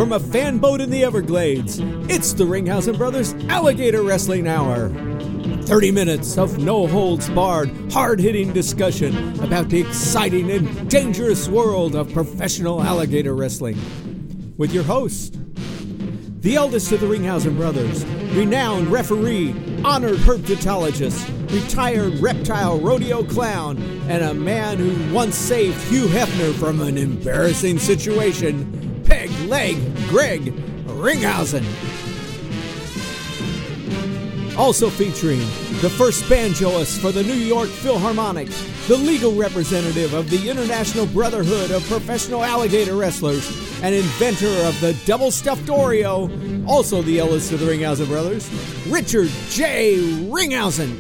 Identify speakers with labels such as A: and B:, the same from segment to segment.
A: from a fan boat in the Everglades. It's the Ringhausen Brothers Alligator Wrestling Hour. 30 minutes of no-holds-barred, hard-hitting discussion about the exciting and dangerous world of professional alligator wrestling. With your host, the eldest of the Ringhausen brothers, renowned referee, honored herpetologist, retired reptile rodeo clown, and a man who once saved Hugh Hefner from an embarrassing situation, Peg Leg Greg Ringhausen. Also featuring the first banjoist for the New York Philharmonic, the legal representative of the International Brotherhood of Professional Alligator Wrestlers, and inventor of the double-stuffed Oreo, also the eldest of the Ringhausen brothers, Richard J. Ringhausen.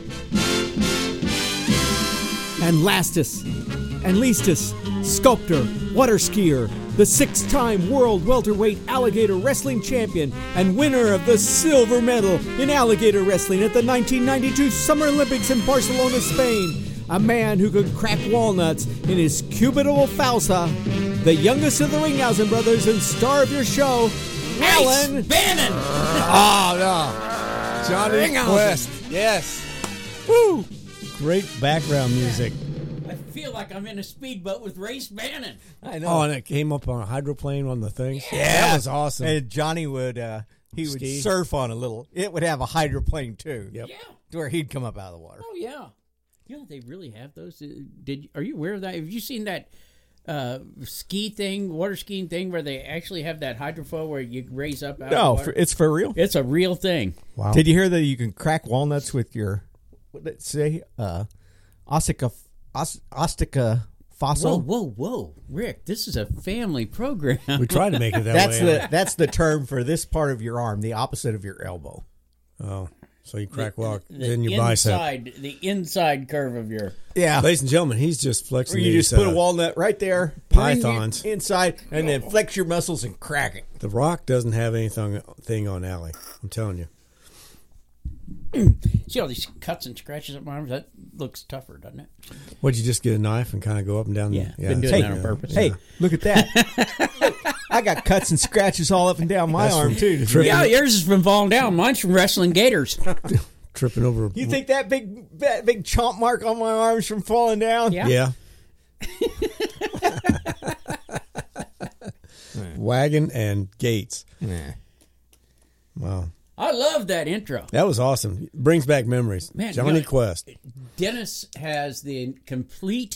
A: And lastest and leastest, sculptor, water skier, the 6-time world welterweight alligator wrestling champion and winner of the silver medal in alligator wrestling at the 1992 Summer Olympics in Barcelona, Spain. A man who could crack walnuts in his cubitable falsa. The youngest of the Ringhausen brothers and star of your show, Alan
B: Bannon.
C: Oh, no. Johnny
A: Ringhausen.
C: Quest. Yes.
A: Woo!
D: Great background music.
B: I feel like I'm in a speedboat with Race Bannon.
A: I know.
D: Oh, and it came up on a hydroplane on the thing.
A: Yeah.
D: That was awesome.
A: And Johnny would he would
D: Ski.
A: surf on a little. It would have a hydroplane too.
D: Yep.
B: Yeah.
A: To where he'd come up out of the water.
B: Oh, yeah. You know, they really have those. Are you aware of that? Have you seen that ski thing, water skiing thing, where they actually have that hydrofoil where you raise up out of the
A: No,
B: water?
A: it's for real.
B: It's a real thing.
D: Wow.
A: Did you hear that you can crack walnuts with your what did it say? Ostica fossil.
B: Whoa. Rick, this is a family program.
D: We tried to make it that way.
A: That's the term for this part of your arm, the opposite of your elbow.
D: Oh, so you crack walk
B: The
D: in your bicep.
B: The inside curve of your...
A: Yeah.
D: Ladies and gentlemen, he's just flexing
A: Or you
D: these,
A: just put a walnut right there,
D: pythons.
A: bring it inside, and then flex your muscles and crack it.
D: The Rock doesn't have anything on Allie. I'm telling you.
B: See all these cuts and scratches on my arms? That looks tougher, doesn't it?
D: Would you just get a knife and kind of go up and down?
B: Yeah, been doing that on purpose.
A: Hey, look at that. I got cuts and scratches all up and down my arm, too.
B: Yeah, yours is from falling down. Mine's from wrestling gators.
D: Tripping over.
A: You think that big chomp mark on my arm's from falling down?
B: Yeah.
D: Yeah. Wagon and Gates.
A: Nah.
D: Wow.
B: I love that intro.
D: That was awesome. Brings back memories.
B: Man,
D: Johnny
B: you know,
D: Quest.
B: Dennis has the complete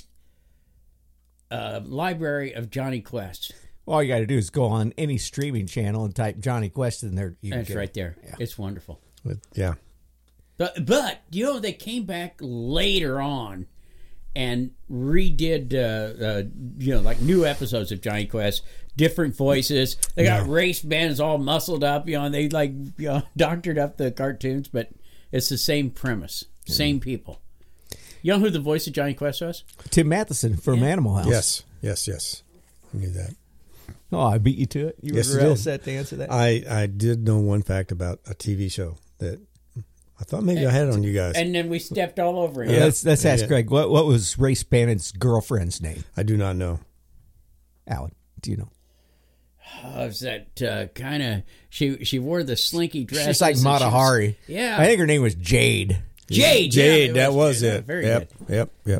B: library of Johnny Quest.
A: All you got to do is go on any streaming channel and type Johnny Quest in there. You can
B: That's
A: get
B: right
A: it.
B: there.
A: Yeah.
B: It's wonderful.
D: Yeah.
B: But you know, they came back later on and redid, like new episodes of Johnny Quest, different voices. They got race bands all muscled up, and they doctored up the cartoons, but it's the same premise, same people. You know who the voice of Johnny Quest was?
A: Tim Matheson from Animal House.
D: Yes. I knew that.
A: Oh, I beat you to it. You
D: Yes,
A: were
D: you
A: all
D: did.
A: set to answer that.
D: I did know one fact about a TV show that I thought maybe I had on you guys.
B: And then we stepped all over him.
A: Yeah, let's ask
D: Yeah.
A: Greg. What was Race Bannon's girlfriend's name?
D: I do not know.
A: Alan, do you know?
B: Was that kind of... She wore the slinky dress.
A: She's like Mata Hari.
B: Yeah.
A: I think her name was Jade.
B: Jade.
D: Jade,
B: yeah,
D: that was
B: good.
D: it.
B: Very
D: Yep.
B: good.
D: Yep.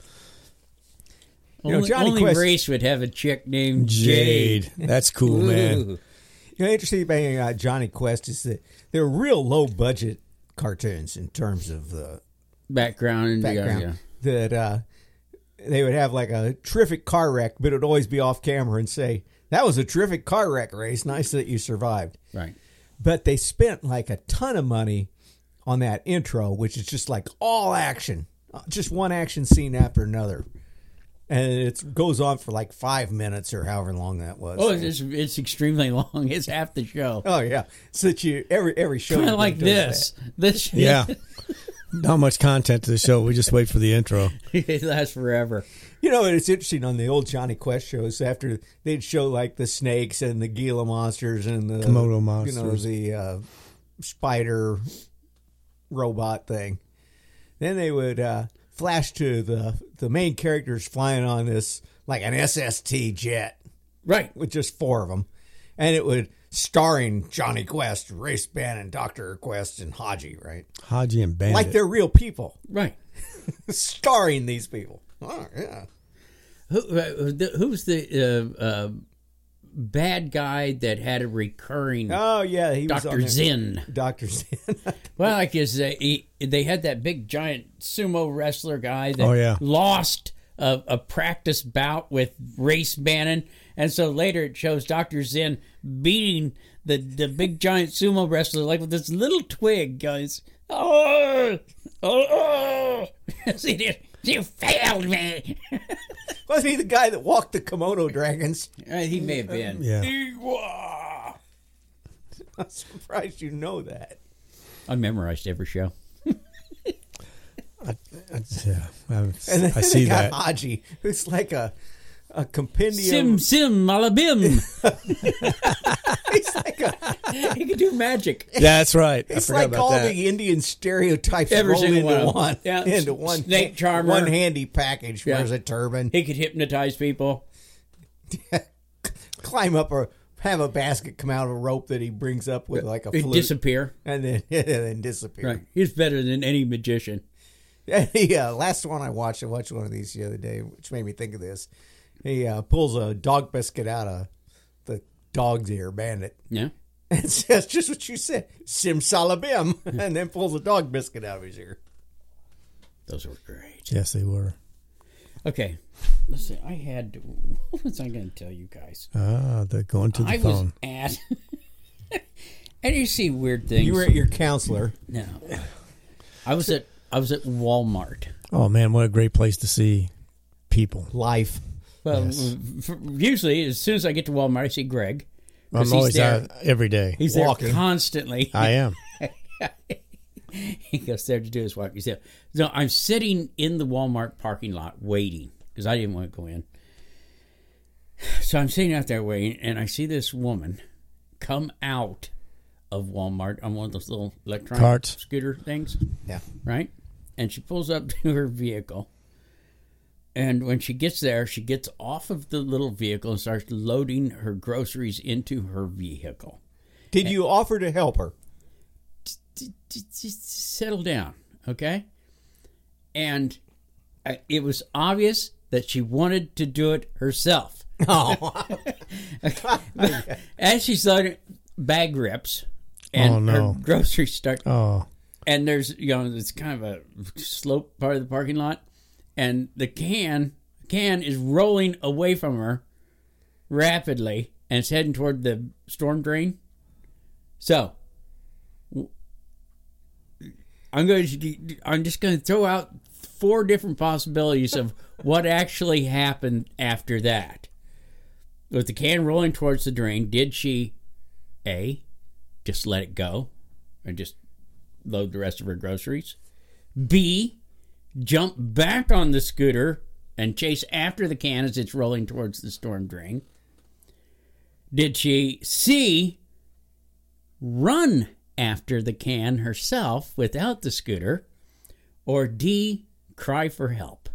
B: Only,
A: Johnny
B: only
A: Quest-
B: Race would have a chick named Jade.
D: Jade. That's cool, man.
B: Ooh.
A: You know, interesting thing about Johnny Quest is that they're real low budget cartoons in terms of the
B: Background. And
A: background. That they would have like a terrific car wreck, but it would always be off camera and say, "That was a terrific car wreck, Race. Nice that you survived."
B: Right.
A: But they spent like a ton of money on that intro, which is just like all action, just one action scene after another. And it goes on for like 5 minutes or however long that was.
B: Oh, it's extremely long. It's half the show.
A: Oh yeah, so that you every show
B: Kind
A: you
B: of like
A: go to
B: this. This
D: Yeah. Not much content to the show. We just wait for the intro.
B: it lasts forever.
A: You know, it's interesting on the old Johnny Quest shows. After they'd show like the snakes and the Gila monsters and the
D: Komodo monsters.
A: you know, the spider robot thing. Then they would flash to the main characters flying on this like an SST jet.
B: Right.
A: With just 4 of them. And it would starring Johnny Quest, Race Bannon, Dr. Quest, and Haji, right?
D: Haji and Bandit.
A: Like they're real people.
B: Right.
A: Starring these people. Oh, yeah.
B: Who's the bad guy that had a recurring?
A: Oh, yeah. He was
B: Dr. Zinn.
A: Dr. Zinn.
B: Well, like they had that big giant sumo wrestler guy that lost a practice bout with Race Bannon, and so later it shows Dr. Zinn beating the big giant sumo wrestler like with this little twig, guys. See, you failed me.
A: Wasn't he the guy that walked the Komodo dragons?
B: He may have been.
D: Yeah.
A: I'm surprised you know that.
B: I memorized every show.
D: I
A: And then
D: I see
A: they got
D: that.
A: Haji, who's like a compendium.
B: Sim malabim.
A: He's like
B: He can do magic.
D: That's right. I
A: it's
D: forgot
A: like
D: about
A: all
D: that.
A: the Indian stereotypes
B: Every
A: rolled
B: single
A: into
B: one.
A: one.
B: Yeah.
A: Into one.
B: Snake charmer.
A: One handy package.
B: Yeah.
A: Wears a turban.
B: He could hypnotize people.
A: Climb up or have a basket come out of a rope that he brings up with like a
B: He'd
A: flute.
B: disappear.
A: And then disappear.
B: Right. He's better than any magician.
A: Yeah, last one I watched one of these the other day, which made me think of this. He pulls a dog biscuit out of the dog's ear, Bandit.
B: Yeah.
A: And says just what you said, simsalabim, and then pulls a dog biscuit out of his ear.
B: Those were great.
D: Yes, they were.
B: Okay. Listen, what was I going to tell you guys?
D: The going to the
B: I
D: phone.
B: was at... and you see weird things.
A: You were at your counselor.
B: No. I was at Walmart.
D: Oh man, what a great place to see people.
A: Life.
B: Well,
D: Yes.
B: usually as soon as I get to Walmart, I see Greg. 'Cause
D: I'm always out every day.
B: He's there
A: walking.
B: constantly.
D: I am.
B: He goes there to do his walk. He said, "No, I'm sitting in the Walmart parking lot waiting because I didn't want to go in. So I'm sitting out there waiting, and I see this woman come out of Walmart on one of those little electronic
D: Carts.
B: scooter things,
A: Yeah.
B: right? And she pulls up to her vehicle, and when she gets there, she gets off of the little vehicle and starts loading her groceries into her vehicle.
A: Did you offer to help her?
B: Just settle down, okay? And it was obvious that she wanted to do it herself.
A: Oh.
B: As she's loading, bag rips, and
D: Oh, no.
B: her groceries start.
D: Oh,
B: And there's, it's kind of a slope part of the parking lot, and the can is rolling away from her rapidly, and it's heading toward the storm drain. So, I'm just going to throw out 4 different possibilities of what actually happened after that. With the can rolling towards the drain, did she, A, just let it go and just load the rest of her groceries? B, jump back on the scooter and chase after the can as it's rolling towards the storm drain? Did she, C, run after the can herself without the scooter? Or D, cry for help?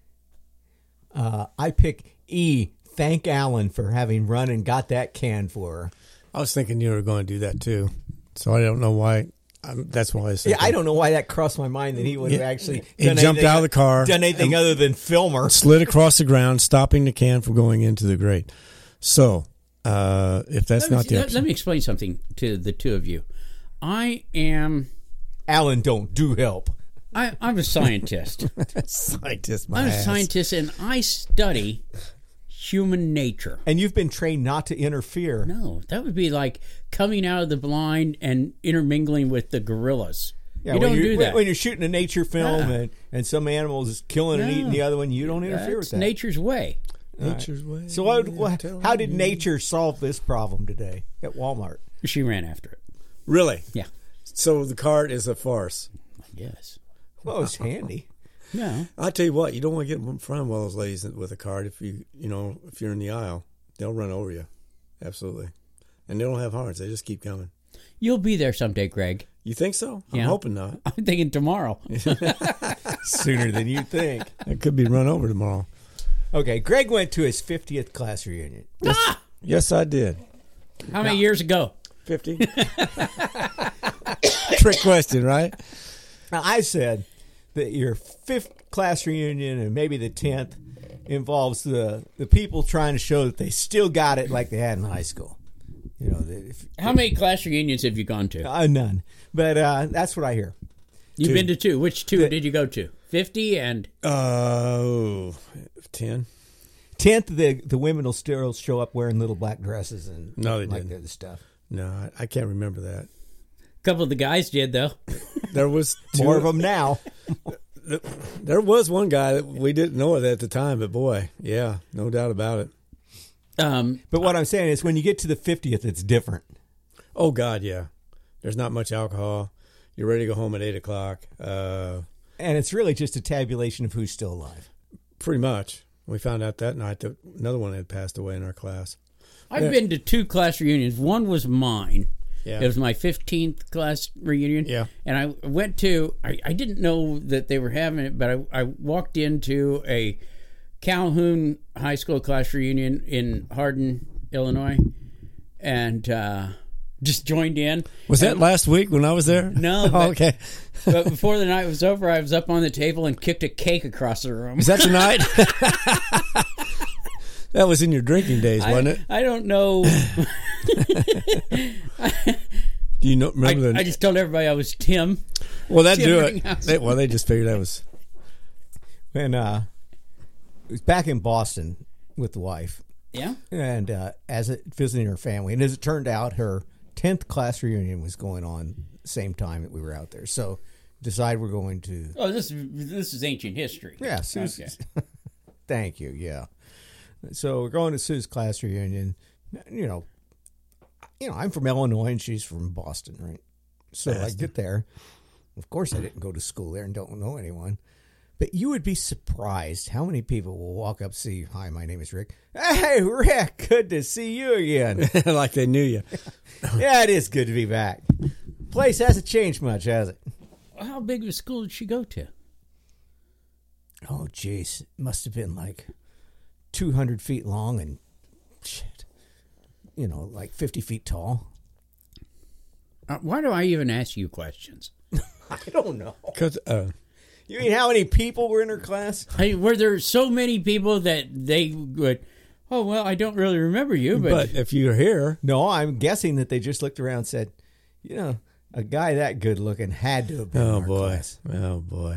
A: I pick E. Thank Alan for having run and got that can for her.
D: I was thinking you were going to do that too, so I don't know why. That's why I said.
A: Yeah, I don't know why that crossed my mind that he would have actually
D: He jumped out of the car,
A: done anything other than film her.
D: slid across the ground, stopping the can from going into the grate. So, if that's not the
B: Let me explain something to the two of you. I'm
A: Alan, do help.
B: a scientist.
D: scientist, my
B: I'm a
D: ass.
B: scientist, and I study human nature.
A: And you've been trained not to interfere.
B: No, that would be like coming out of the blind and intermingling with the gorillas.
A: Yeah,
B: you
A: when
B: don't
A: you're,
B: do that.
A: When you're shooting a nature film
B: Yeah.
A: and some animal is killing and
B: No.
A: eating the other one, you don't interfere
B: That's
A: with that.
B: nature's way.
D: Nature's way.
A: So how did nature solve this problem today at Walmart?
B: She ran after it.
D: Really?
B: Yeah.
D: So the cart is a farce.
B: Yes.
A: Well, it's handy.
B: No.
D: I'll tell you what, you don't want to get in front of one of those ladies with a cart. If if you're in the aisle, they'll run over you. Absolutely. And they don't have hearts. They just keep coming.
B: You'll be there someday, Greg.
D: You think so? I'm
B: Yeah.
D: hoping not.
B: I'm thinking tomorrow.
A: Sooner than you think.
D: It could be run over tomorrow.
A: Okay, Greg went to his 50th class reunion.
D: Yes, I did.
B: How many years ago?
D: 50. Trick question, right?
A: Now, I said that your 5th class reunion and maybe the 10th involves the people trying to show that they still got it like they had in high school. You know,
B: How many class reunions have you gone to?
A: none. But that's what I hear.
B: You've
D: 2.
B: been to 2. Which 2 did you go to? 50 and
D: 10.
A: 10th, the women will still show up wearing little black dresses and
D: No, they
A: like
D: didn't.
A: the stuff.
D: No, I can't remember that.
B: a couple of the guys did, though.
D: There was
A: More of them now.
D: There was one guy that we didn't know it at the time, but boy, yeah, no doubt about it.
A: But what I'm saying is when you get to the 50th, it's different.
D: Oh, God, yeah. There's not much alcohol. You're ready to go home at 8 o'clock.
A: And it's really just a tabulation of who's still alive.
D: Pretty much. We found out that night that another one had passed away in our class.
B: I've been to 2 class reunions. One was mine.
D: Yeah.
B: It was my 15th class reunion.
D: Yeah.
B: And I went to, I didn't know that they were having it, but I walked into a Calhoun High School class reunion in Hardin, Illinois, and just joined in.
D: Was that last week when I was there?
B: No.
D: Oh,
B: But,
D: okay.
B: but before the night was over, I was up on the table and kicked a cake across the room.
D: Is that tonight? That was in your drinking days, wasn't it?
B: I don't know.
D: Do you know? Remember
B: I just told everybody I was Tim.
D: well, that'd
B: Tim
D: do
B: Ringhouse.
D: it. They just figured that was.
A: And it was back in Boston with the wife.
B: Yeah.
A: And visiting her family. And as it turned out, her 10th class reunion was going on the same time that we were out there. So decided we're going to...
B: Oh, this is ancient history.
A: Yeah, Sue's...
B: Okay.
A: Thank you, yeah. So we're going to Sue's class reunion. You know, I'm from Illinois and she's from Boston, right? So I get there. Of course, I didn't go to school there and don't know anyone. But you would be surprised how many people will walk up, see, hi, my name is Rick. Hey, Rick, good to see you again.
D: Like they knew you.
A: Yeah, it is good to be back. Place hasn't changed much, has it?
B: How big of a school did she go to?
A: Oh, jeez. It must have been like 200 feet long and, shit, like 50 feet tall.
B: Why do I even ask you questions?
A: I don't know.
D: Because
A: You mean how many people were in her class?
B: Were there so many people that they would, oh, well, I don't really remember you,
D: but if you're here,
A: No, I'm guessing that they just looked around and said, a guy that good looking had to have been in
D: oh
A: our
D: boy,
A: class.
D: oh boy,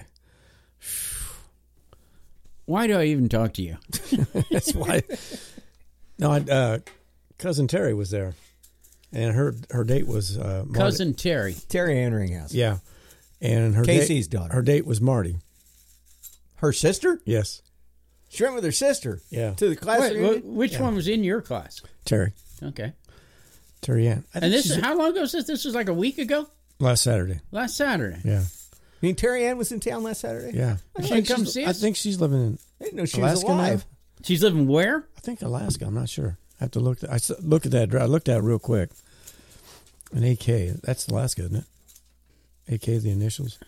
B: why do I even talk to you?
D: that's why. No, cousin Terry was there, and her date was Marty.
B: Cousin Terry.
A: Terry Ann Ringhouse.
D: Yeah, and her
A: Casey's
D: date,
A: daughter.
D: Her date was Marty.
A: Her sister?
D: Yes,
A: She went with her sister.
D: Yeah.
A: To the class
B: Wait,
A: reunion?
B: which one was in your class?
D: Terry
B: Okay.
D: Ann. I
B: And
D: think
B: this
D: she's-
B: is, how long ago was this? This was like a week ago?
D: last Saturday.
B: Last Saturday.
D: Yeah,
A: I mean, Terry Ann was in town last Saturday?
D: yeah.
B: She didn't come see
D: I
B: us?
D: think she's living in.
A: I didn't know she
D: Alaska
A: was
D: now?
A: alive.
B: She's living where?
D: I think Alaska. I'm not sure. I have to look. Look at that. I looked at it real quick. An AK. That's Alaska, isn't it? AK is the initials.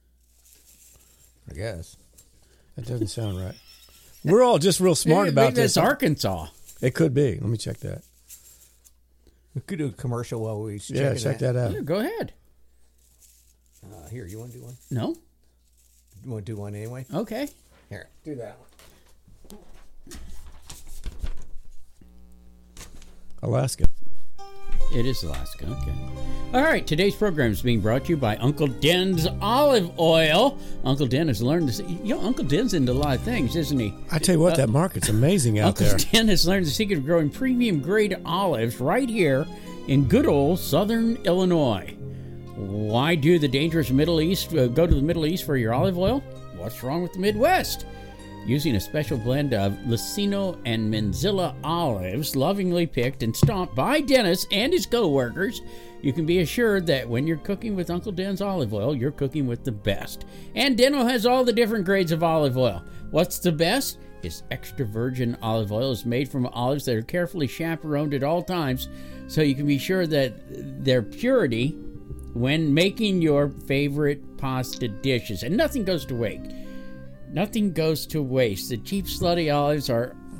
A: I guess.
D: That doesn't sound right. We're all just real smart
B: Maybe
D: about
B: that's
D: this.
B: Arkansas.
D: It could be. Let me check that.
A: We could do a commercial while we
D: Yeah, check that out.
B: Yeah, go ahead.
A: Here, you want to do one?
B: No?
A: You want to do one anyway?
B: Okay.
A: Here, do that one.
D: Alaska.
B: It is Alaska. Okay. All right. Today's program is being brought to you by Uncle Den's Olive Oil. Uncle Den has learned to see, Uncle Den's into a lot of things, isn't he?
D: I tell you what, that market's amazing out
B: Uncle
D: there.
B: Den has learned the secret of growing premium grade olives right here in good old southern Illinois. Why do the dangerous Middle East go to the Middle East for your olive oil? What's wrong with the Midwest? Using a special blend of Lucino and Menzilla olives, lovingly picked and stomped by Dennis and his co-workers, you can be assured that when you're cooking with Uncle Den's olive oil, you're cooking with the best. And Denno has all the different grades of olive oil. What's the best? His extra virgin olive oil is made from olives that are carefully chaperoned at all times, so you can be sure that their purity when making your favorite pasta dishes. And nothing goes to waste. Nothing goes to waste. The cheap, slutty olives are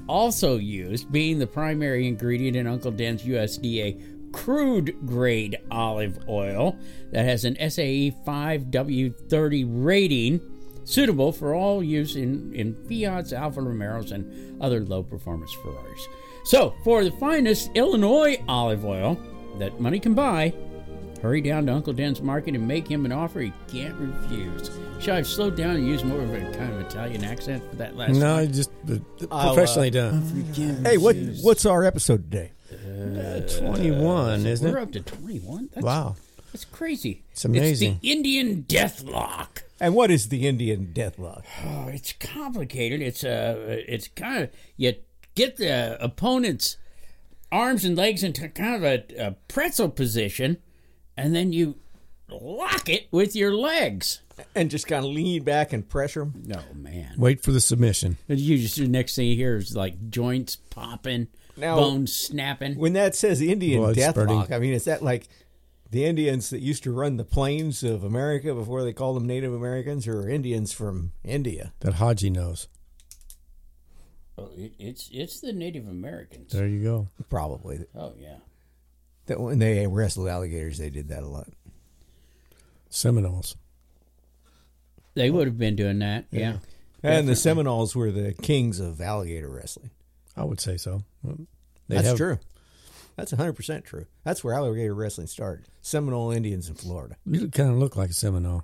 B: also used, being the primary ingredient in Uncle Dan's USDA crude grade olive oil that has an SAE 5W30 rating, suitable for all use in Fiat's, Alfa Romeos, and other low-performance Ferraris. So, for the finest Illinois olive oil that money can buy, hurry down to Uncle Dan's Market and make him an offer he can't refuse. Should I have slowed down and used more of a kind of Italian accent for that last
D: No,
B: one?
D: just professionally done.
E: Hey, what's our episode today?
D: 21, isn't
B: We're
D: it?
B: up to 21? That's,
D: Wow.
B: That's crazy.
D: It's amazing.
B: It's the Indian Deathlock.
E: And what is the Indian Deathlock?
B: Oh, it's complicated. It's kind of, you get the opponent's arms and legs into kind of a pretzel position, and then you lock it with your legs.
E: And just kind of lean back and pressure them?
B: No, man.
D: Wait for the submission.
B: You just, the next thing you hear is like joints popping,
E: Now,
B: bones snapping.
E: When that says Indian
D: Blood
E: Deathlock,
D: spurting.
E: I mean, is that like the Indians that used to run the plains of America before they called them Native Americans, or Indians from India?
D: That Haji knows.
B: Oh, it's the Native Americans.
D: There you go.
E: Probably.
B: Oh, yeah.
E: That when they wrestled alligators, they did that a lot.
D: Seminoles.
B: They would have been doing that, yeah.
E: And the Seminoles were the kings of alligator wrestling.
D: I would say so.
E: That's true. That's 100% true. That's where alligator wrestling started. Seminole Indians in Florida.
D: You kind of look like a Seminole.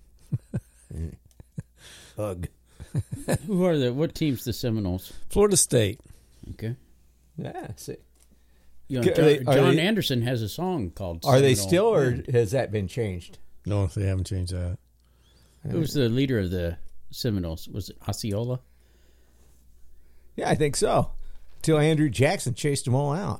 E: Ugh.
B: What team's the Seminoles?
D: Florida State.
B: Okay.
E: Yeah, see.
B: You know, John Anderson has a song called
E: Are they
B: Seminole.
E: still, or has that been changed?
D: No, they haven't changed that.
B: Who was the leader of the Seminoles? Was it Osceola?
E: Yeah, I think so. Till Andrew Jackson chased them all out.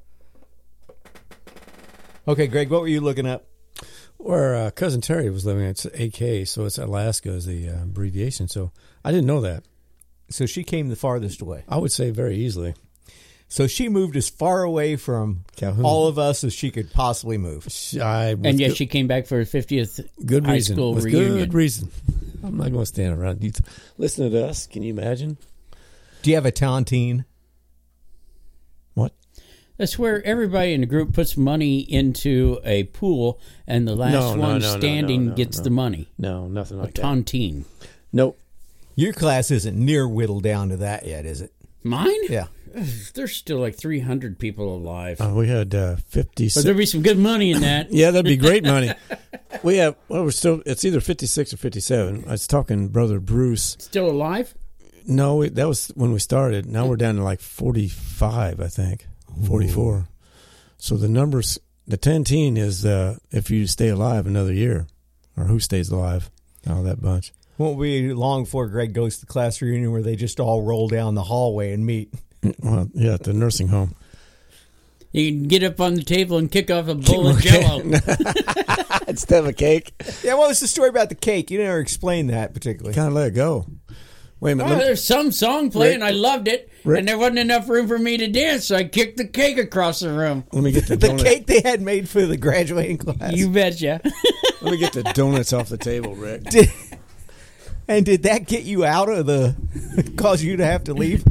E: Okay, Greg, what were you looking up?
D: Where Cousin Terry was living, it's AK, so it's Alaska is the abbreviation. So I didn't know that.
E: So she came the farthest away.
D: I would say very easily.
E: So she moved as far away from
D: Calhoun.
E: all of us as she could possibly move.
B: And yet she came back for her 50th
D: good
B: high
D: reason.
B: school
D: With
B: reunion.
D: good reason. I'm not going to stand around. You listen to us. Can you imagine?
E: Do you have a tontine?
D: What?
B: That's where everybody in the group puts money into a pool, and the last one standing gets the money.
D: No, nothing like that.
B: Tontine.
D: Nope.
E: Your class isn't near whittled down to that yet, is it?
B: Mine?
E: Yeah.
B: There's still like 300 people alive.
D: We had 56.
B: But there'll be some good money in that.
D: Yeah, that'd be great money. We have, we're still, it's either 56 or 57. I was talking to Brother Bruce.
B: Still alive?
D: No, that was when we started. Now we're down to like 45, I think. 44. Ooh. So the numbers, the 10 is if you stay alive another year, or who stays alive, all that bunch.
E: Won't be long before Greg goes to the class reunion where they just all roll down the hallway and meet.
D: Well, yeah, at the nursing home.
B: You can get up on the table and kick off a bowl of Jell-O.
D: Instead of a cake.
E: Yeah, what was the story about the cake? You never explained that particularly.
D: Kind of let it go. Wait a minute.
B: Well, there's some song playing. I loved it.
D: Rick.
B: And there wasn't enough room for me to dance, so I kicked the cake across the room.
D: Let me get the
E: The
D: donut.
E: cake they had made for the graduating class.
B: You betcha.
D: Let me get the donuts off the table, Rick.
E: And did that get you out of the... cause you to have to leave?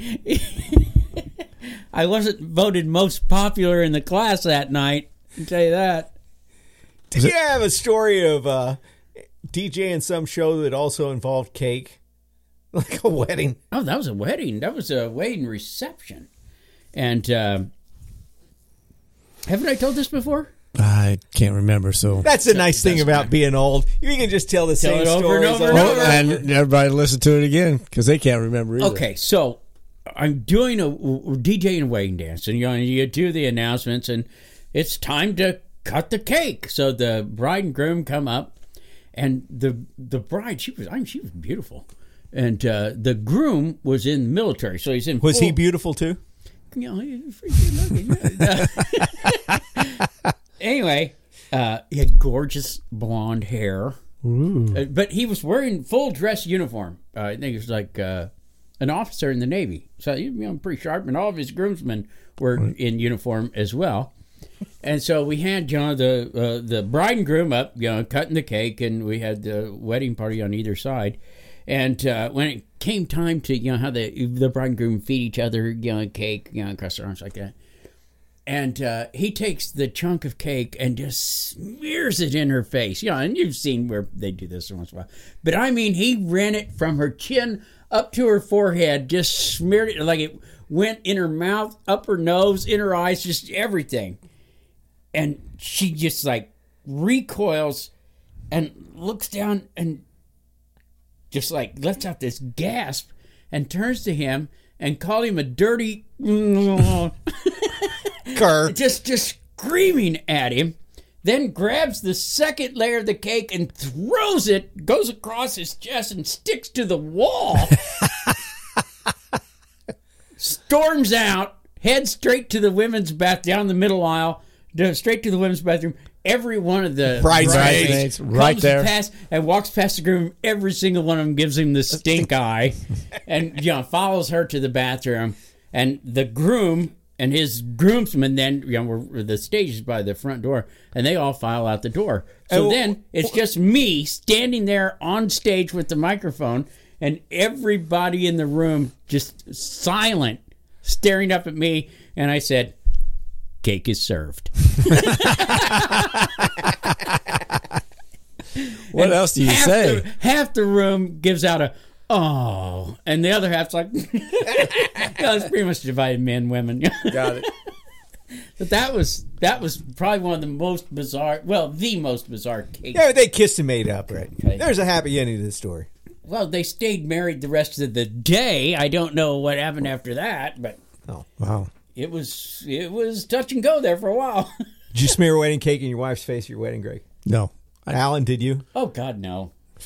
B: I wasn't voted most popular in the class that night. I can tell you that.
E: Did you have a story of DJ in some show that also involved cake? Like a wedding?
B: Oh, that was a wedding. That was a wedding reception. And haven't I told this before?
D: I can't remember, so...
E: That's the nice thing about being old. You can just tell the same
B: it over
E: stories
B: and over and over.
D: And everybody listen to it again, because they can't remember either.
B: Okay, so I'm doing we're DJing a wedding dance, and you do the announcements, and it's time to cut the cake. So the bride and groom come up, and the bride, she was beautiful, and the groom was in the military, so he's in.
E: Was he beautiful too?
B: You know, he was pretty good looking. Anyway, he had gorgeous blonde hair, but he was wearing full dress uniform. I think he was like an officer in the Navy, so pretty sharp. And all of his groomsmen were in uniform as well. And so we had the bride and groom up, cutting the cake, and we had the wedding party on either side. And when it came time to, how the bride and groom feed each other, cake, across their arms like that. And he takes the chunk of cake and just smears it in her face. And you've seen where they do this once in a while. But I mean, he ran it from her chin up to her forehead, just smeared it like it went in her mouth, up her nose, in her eyes, just everything. And she just like recoils and looks down and just like lets out this gasp and turns to him and called him a dirty just screaming at him, then grabs the second layer of the cake and throws it, goes across his chest and sticks to the wall. Storms out, heads straight to the women's bath, down the middle aisle, straight to the women's bathroom. Every one of the
D: bridesmaids right there
B: past and walks past the groom. Every single one of them gives him the stink eye, and follows her to the bathroom. And the groom and his groomsmen then, were the stage is by the front door, and they all file out the door. So then it's just me standing there on stage with the microphone, and everybody in the room just silent, staring up at me. And I said, "Cake is served."
D: What else do you say?
B: Half the room gives out a "oh," and the other half's like, it's pretty much divided men, women.
D: Got it.
B: But that was probably one of the most bizarre, the most bizarre cake.
E: Yeah, they kissed and made up, right?
B: Okay.
E: There's a happy ending to the story.
B: Well, they stayed married the rest of the day. I don't know what happened after that, but
D: wow,
B: it was touch and go there for a while.
E: Did you smear wedding cake in your wife's face at your wedding, Greg?
D: No.
E: Alan, did you?
B: Oh God, no.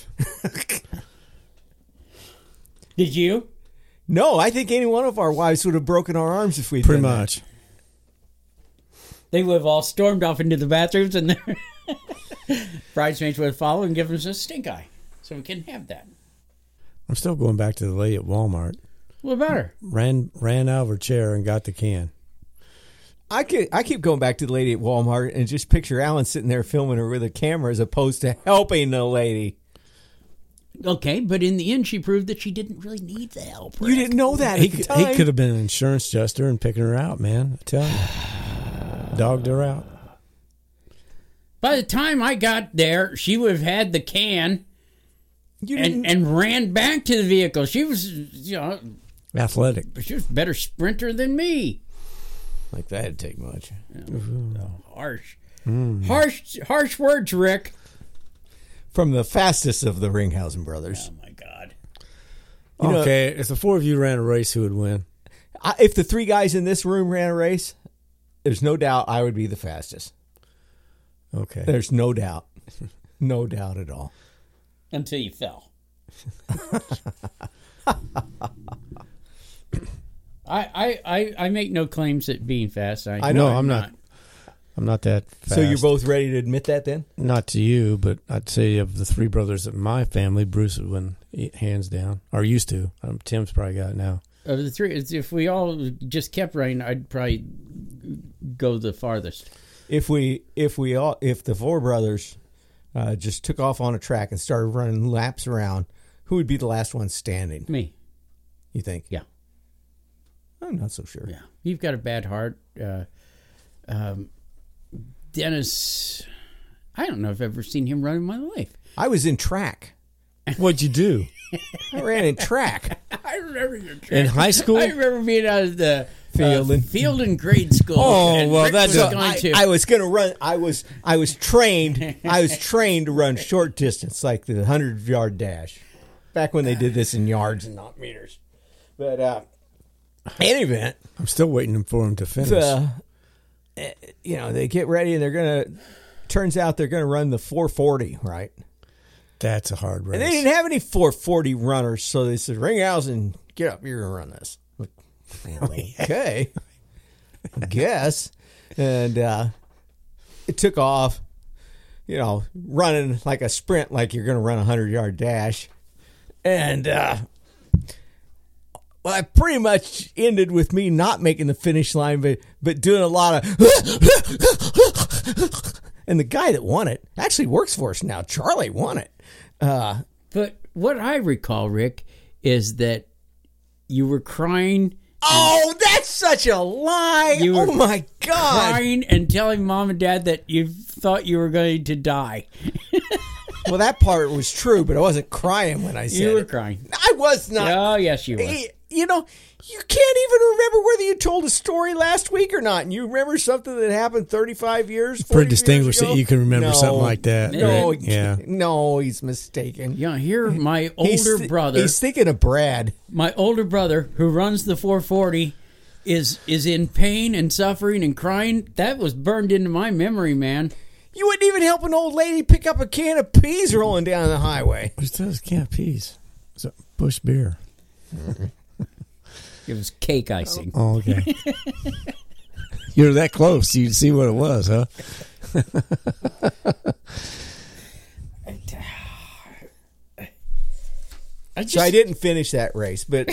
B: Did you?
E: No, I think any one of our wives would have broken our arms if we
D: pretty much.
B: They would have all stormed off into the bathrooms, and their bridesmaids would have followed and given us a stink eye. So we couldn't have that.
D: I'm still going back to the lady at Walmart.
B: What about her?
D: Ran out of her chair and got the can.
E: I keep going back to the lady at Walmart and just picture Alan sitting there filming her with a camera as opposed to helping the lady.
B: Okay, but in the end, she proved that she didn't really need the help.
E: You didn't know that at the time.
D: He could have been an insurance adjuster and picking her out, man. I tell you. Dogged her out.
B: By the time I got there, she would have had the can and ran back to the vehicle. She was,
D: athletic.
B: She was a better sprinter than me.
E: Like that would take much.
B: Harsh. Harsh words, Rick.
E: From the fastest of the Ringhausen brothers.
B: Oh, my God.
D: Okay, if the four of you ran a race, who would win?
E: If the three guys in this room ran a race, there's no doubt I would be the fastest.
D: Okay.
E: There's no doubt. No doubt at all.
B: Until you fell. I make no claims at being fast.
E: I know
D: I'm not. I'm not that fast.
E: So you're both ready to admit that then?
D: Not to you, but I'd say of the three brothers of my family, Bruce would win hands down, or used to. Tim's probably got it now.
B: Of the three, if we all just kept running, I'd probably go the farthest.
E: If the four brothers just took off on a track and started running laps around, who would be the last one standing?
B: Me.
E: You think?
B: Yeah.
E: I'm not so sure.
B: Yeah. You've got a bad heart. Dennis, I don't know if I've ever seen him run in my life.
E: I was in track.
D: What'd you do?
E: I ran in track.
B: I remember your track.
D: In high school?
B: I remember being out of the
E: field
B: in grade school.
D: Oh, well, that's
E: I was going to run. I was trained. I was trained to run short distance, like the 100-yard dash, back when they did this in yards and not meters. But in any event,
D: I'm still waiting for him to finish.
E: They get ready and turns out they're going to run the 440, right?
D: That's a hard race.
E: And they didn't have any 440 runners, so they said, Ringhausen, get up, you're going to run this. Like, okay, I guess. And it took off, running like a sprint, like you're going to run a 100-yard dash. And I pretty much ended with me not making the finish line, but doing a lot of... And the guy that won it actually works for us now. Charlie won it.
B: But what I recall, Rick, is that you were crying.
E: Oh, that's such a lie.
B: You were
E: Oh, my God.
B: Crying and telling Mom and Dad that you thought you were going to die.
E: Well, that part was true, but I wasn't crying when I said
B: You were
E: it.
B: crying.
E: I was not.
B: Oh, yes, you were.
E: You know, you can't even remember whether you told a story last week or not. And you remember something that happened 35 years, 40
D: Pretty distinguished
E: years ago?
D: that you can remember
E: No.
D: something like that.
E: No,
D: right? Yeah.
E: no, he's mistaken.
B: Yeah, here my older brother.
E: He's thinking of Brad.
B: My older brother, who runs the 440, is in pain and suffering and crying. That was burned into my memory, man.
E: You wouldn't even help an old lady pick up a can of peas rolling down the highway.
D: Who says can't peas? It's a Bush beer.
B: It was cake icing.
D: Oh, okay. You're that close. You'd see what it was, huh?
E: So I didn't finish that race, but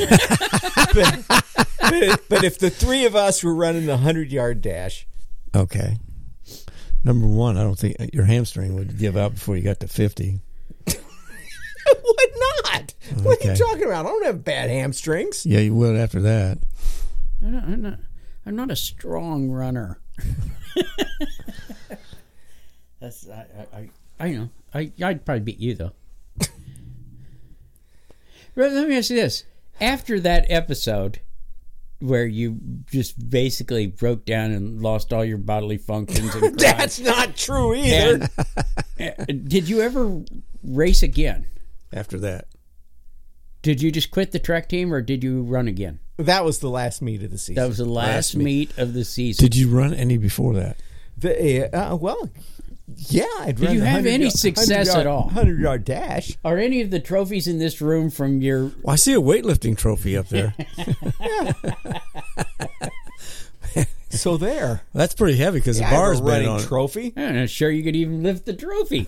E: but if the three of us were running the 100-yard dash,
D: Okay. Number one, I don't think your hamstring would give out before you got to 50.
E: it would not. What are you
D: Okay.
E: talking about? I don't have bad hamstrings.
D: Yeah, you would after that.
B: I'm not a strong runner. That's I know. I'd probably beat you though. Let me ask you this: after that episode, where you just basically broke down and lost all your bodily functions, and cried,
E: That's not true either.
B: did you ever race again?
D: After that.
B: Did you just quit the track team, or did you run again?
E: That was the last meet of the season.
B: That was the last meet of the season.
D: Did you run any before that?
E: Well, yeah. I'd
B: Did
E: run
B: you
E: the
B: have
E: 100
B: any
E: yard-
B: success
E: 100
B: at all?
E: 100-yard dash.
B: Are any of the trophies in this room from your?
D: Well, I see a weightlifting trophy up there.
E: So there.
D: That's pretty heavy because
E: Yeah,
D: the
E: I have
D: bar's
E: a
D: been
E: running
D: on it.
E: trophy.
B: I'm not sure you could even lift the trophy.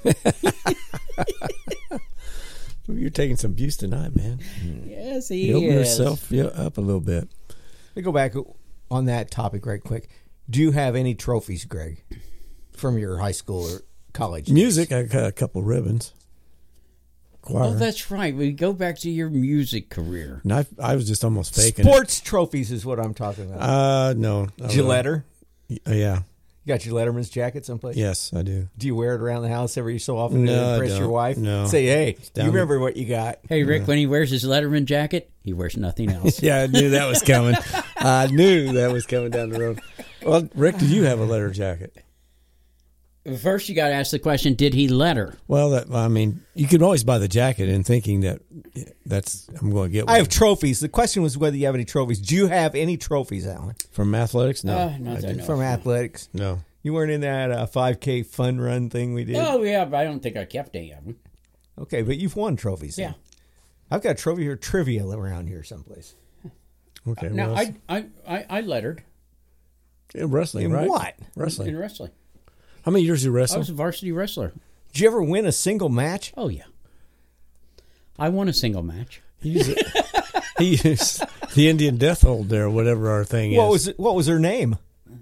D: You're taking some abuse tonight, man.
B: Yes, he
D: You open
B: is.
D: yourself up a little bit.
E: Let me go back on that topic right quick. Do you have any trophies, Greg, from your high school or college days?
D: Music, I got a couple ribbons. Choir.
B: Oh, that's right. We go back to your music career.
D: And I was just almost faking
E: Sports trophies is what I'm talking about.
D: it. No.
E: Gilletter?
D: Yeah.
E: You got your Letterman's jacket someplace?
D: Yes, I do.
E: Do you wear it around the house every so often
D: No,
E: to
D: I
E: impress your
D: don't.
E: wife?
D: No.
E: Say, hey,
D: down
E: you remember what you got?
B: Hey, Rick, when he wears his Letterman jacket, he wears nothing else.
D: Yeah, I knew that was coming. I knew that was coming down the road. Well, Rick, did you have a letter jacket?
B: First, you got to ask the question: did he letter?
D: Well, you could always buy the jacket and thinking that I'm going to get one.
E: I have trophies. The question was whether you have any trophies. Do you have any trophies, Alan,
D: From athletics? No.
B: Not
D: I
B: that I
D: do.
B: know.
E: from athletics?
D: No.
E: You weren't in that 5K fun run thing we did?
B: Oh, yeah, but I don't think I kept any of them.
E: Okay, but you've won trophies. then.
B: Yeah.
E: I've got a trophy or trivia around here someplace.
D: Okay.
B: Now,
D: well,
B: I lettered
D: in wrestling,
E: In
D: right?
E: what?
D: Wrestling.
B: in wrestling.
D: How many years did you
B: I
D: wrestle?
B: was a varsity wrestler.
E: Did you ever win a single match?
B: Oh, yeah. I won a single match.
D: He used the Indian death hold there, whatever our thing is.
E: What was her name?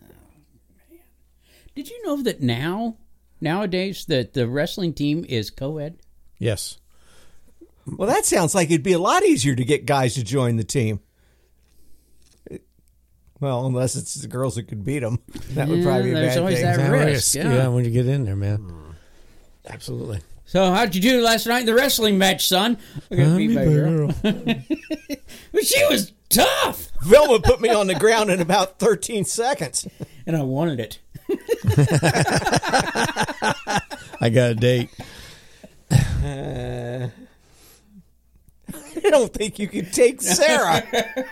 B: Did you know that nowadays, that the wrestling team is co-ed?
D: Yes.
E: Well, that sounds like it'd be a lot easier to get guys to join the team. Well, unless it's the girls that could beat them. That would probably be a
B: there's
E: bad
B: always
E: thing.
B: that risk.
D: Yeah.
B: Yeah.
D: When you get in there, man. Absolutely.
B: So, how'd you do last night in the wrestling match, son? I got beat by a girl. But she was tough,
E: Velma put me on the ground in about 13 seconds.
B: and I wanted it.
D: I got a date.
E: I don't think you could take Sarah.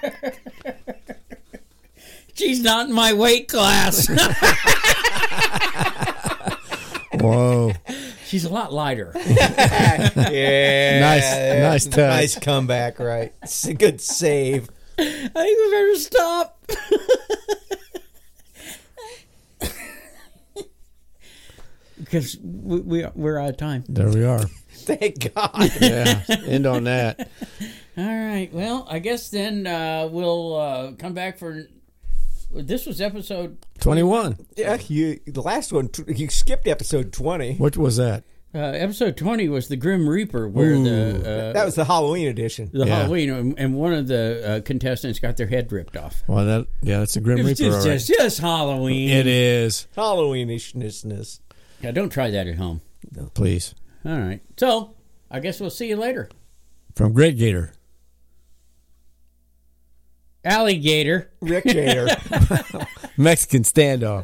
B: She's not in my weight class.
D: Whoa.
B: She's a lot lighter.
E: Yeah.
D: Nice touch.
E: Nice comeback, right? It's a good save.
B: I think we better stop. Because we're out of time.
D: There we are.
E: Thank God.
D: Yeah. End on that.
B: All right. Well, I guess then we'll come back for. This was episode
D: 21.
E: Yeah, the last one, you skipped episode 20.
D: What was that?
B: Episode 20 was the Grim Reaper, where
E: That was the Halloween edition.
B: the
D: Yeah.
B: Halloween, and one of the contestants got their head ripped off.
D: Well, that's a Grim
B: It's
D: Reaper. all right.
B: just Halloween.
D: It is.
E: Halloweenish-ness.
B: Yeah, don't try that at home.
D: Please.
B: All right. So, I guess we'll see you later.
D: From Great Gator.
B: Alligator.
E: Rick Gator.
D: Mexican standoff.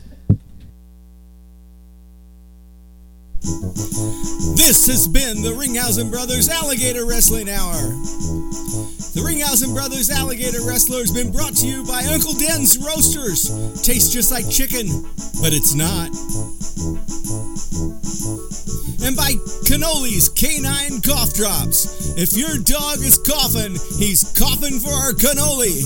A: This has been the Ringhausen Brothers Alligator Wrestling Hour. The Ringhausen Brothers Alligator Wrestler has been brought to you by Uncle Den's Roasters. Tastes just like chicken, but it's not. And by Canoli's Canine Cough Drops. If your dog is coughing, he's coughing for our cannoli.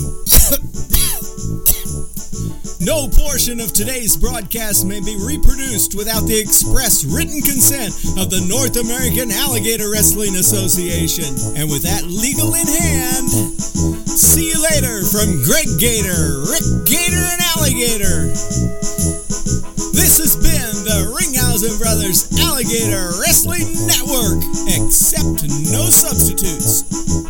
A: No portion of today's broadcast may be reproduced without the express written consent of the North American Alligator Wrestling Association. And with that legal in hand, see you later from Greg Gator, Rick Gator, and Alligator. This has been the Ringhausen Brothers Alligator Wrestling Network, except no substitutes.